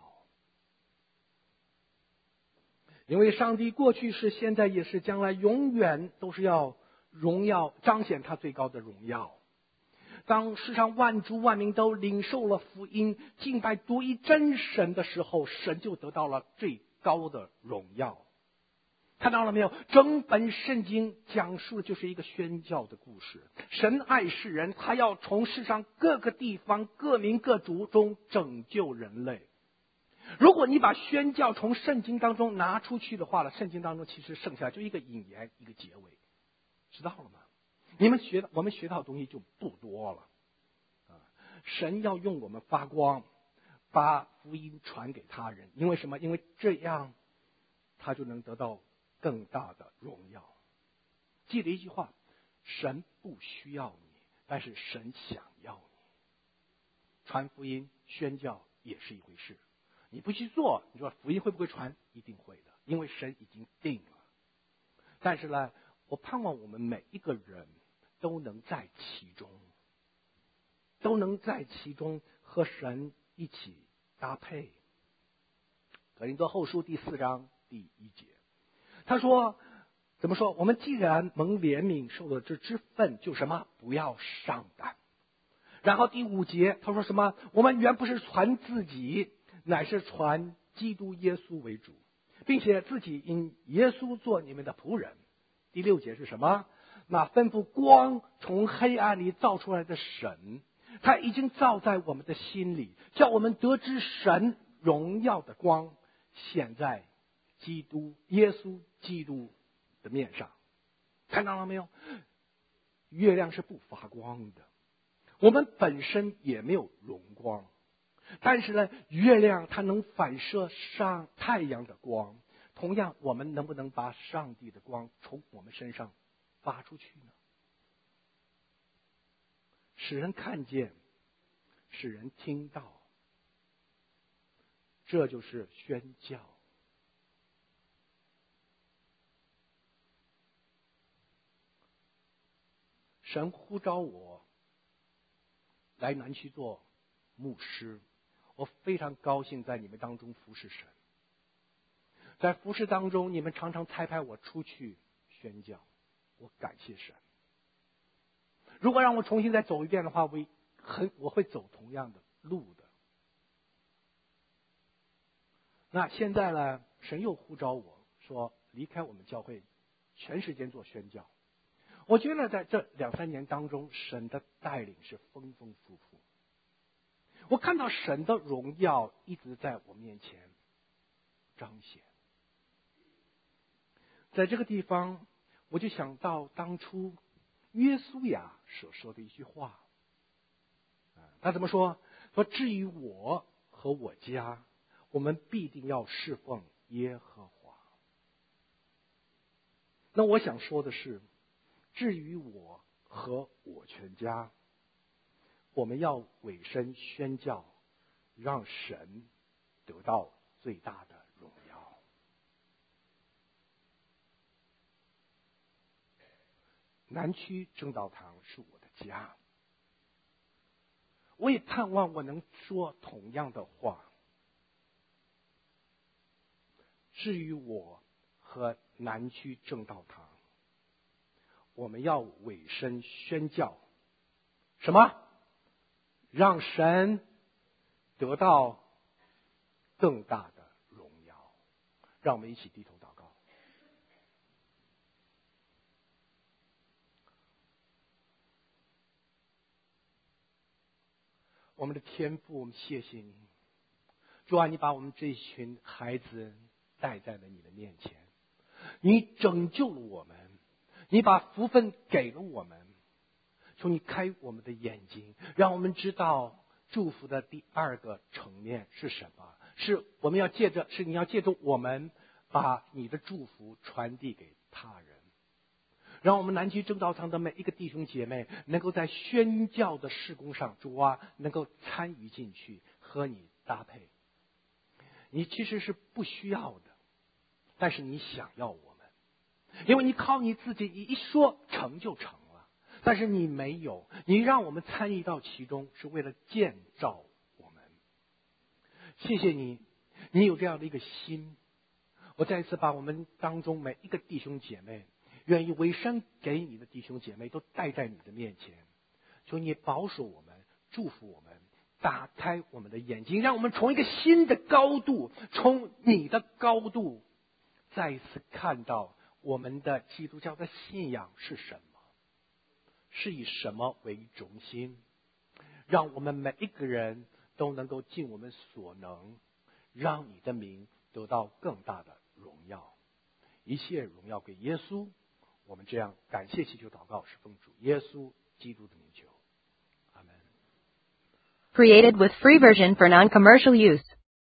因为上帝过去是，现在也是，将来永远都是要荣耀彰显他最高的荣耀。当世上万族万民都领受了福音，敬拜独一真神的时候，神就得到了最高的荣耀。看到了没有？整本圣经讲述的就是一个宣教的故事。神爱世人，他要从世上各个地方各民各族中拯救人类。如果你把宣教从圣经当中拿出去的话了，圣经当中其实剩下就一个引言一个结尾，知道了吗？你们学我们学到的东西就不多了啊！神要用我们发光，把福音传给他人，因为什么？因为这样他就能得到更大的荣耀。记得一句话，神不需要你，但是神想要你。传福音宣教也是一回事，你不去做，你说福音会不会传？一定会的，因为神已经定了。但是呢，我盼望我们每一个人都能在其中，都能在其中和神一起搭配。格林多后书第四章第一节，他说怎么说？我们既然蒙怜悯，受了这之分，就什么？不要上胆。然后第五节他说什么？我们原不是传自己，乃是传基督耶稣为主，并且自己因耶稣做你们的仆人。第六节是什么？那吩咐光从黑暗里照出来的神，他已经照在我们的心里，叫我们得知神荣耀的光显在基督耶稣基督的面上。看到了没有？月亮是不发光的，我们本身也没有荣光，但是呢，月亮它能反射上太阳的光。同样，我们能不能把上帝的光从我们身上发出去呢？使人看见， 使人听到。这就是宣教。神呼召我来南区做牧师，我非常高兴在你们当中服侍神。在服侍当中，你们常常差派我出去宣教，我感谢神。如果让我重新再走一遍的话，我很我会走同样的路的。那现在呢，神又呼召我说离开我们教会，全时间做宣教。我觉得在这两三年当中，神的带领是丰丰富富。我看到神的荣耀一直在我面前彰显。在这个地方，我就想到当初约书亚所说的一句话，他怎么说？说至于我和我家，我们必定要侍奉耶和华。那我想说的是，至于我和我全家，我们要委身宣教，让神得到最大的荣耀。南区正道堂是我的家，我也盼望我能说同样的话。至于我和南区正道堂，我们要委身宣教，什么？让神得到更大的荣耀。让我们一起低头祷告。我们的天父，我们谢谢你，主啊，你把我们这群孩子带在了你的面前，你拯救了我们，你把福分给了我们。求你开我们的眼睛，让我们知道祝福的第二个层面是什么？是我们要借着，是你要借着我们把你的祝福传递给他人。让我们南区正道堂的每一个弟兄姐妹能够在宣教的事工上，主啊，能够参与进去，和你搭配。你其实是不需要的，但是你想要我们，因为你靠你自己，你一说成就成了，但是你没有，你让我们参与到其中，是为了建造我们。谢谢你，你有这样的一个心。我再一次把我们当中每一个弟兄姐妹愿意委身给你的弟兄姐妹都带在你的面前，求你保守我们，祝福我们，打开我们的眼睛，让我们从一个新的高度，从你的高度再一次看到我们的基督教的信仰是什么，是以什么为中心。让我们每一个人都能够尽我们所能，让你的名得到更大的荣耀。一切荣耀给耶稣。我们这样感谢祈求祷告，是奉主耶稣基督的名求。 Created with free version for non-commercial use.